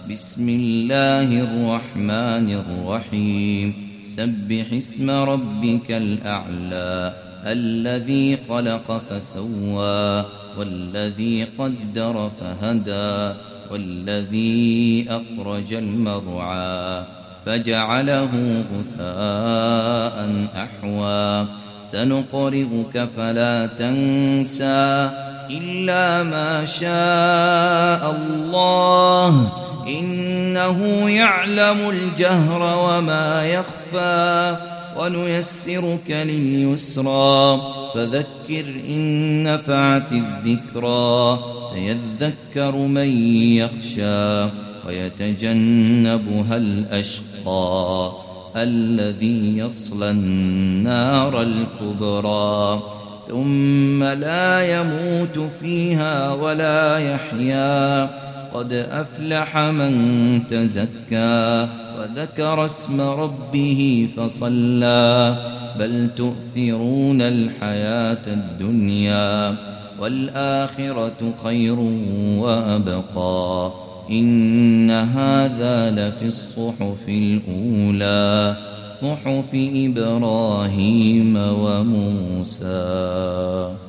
بسم الله الرحمن الرحيم سبح اسم ربك الأعلى الذي خلق فسوى والذي قدر فهدى والذي أخرج المرعى فجعله غثاء أحوى سنقرئك فلا تنسى إلا ما شاء الله إنه يعلم الجهر وما يخفى ونيسرك لليسرى فذكر إن نفعت الذكرى سيذكر من يخشى ويتجنبها الأشقى الذي يصلى النار الكبرى ثم لا يموت فيها ولا يحيا قد أفلح من تزكى وذكر اسم ربه فصلى بل تؤثرون الحياة الدنيا والآخرة خير وأبقى إن هذا لفي الصحف الأولى صحف إبراهيم وموسى.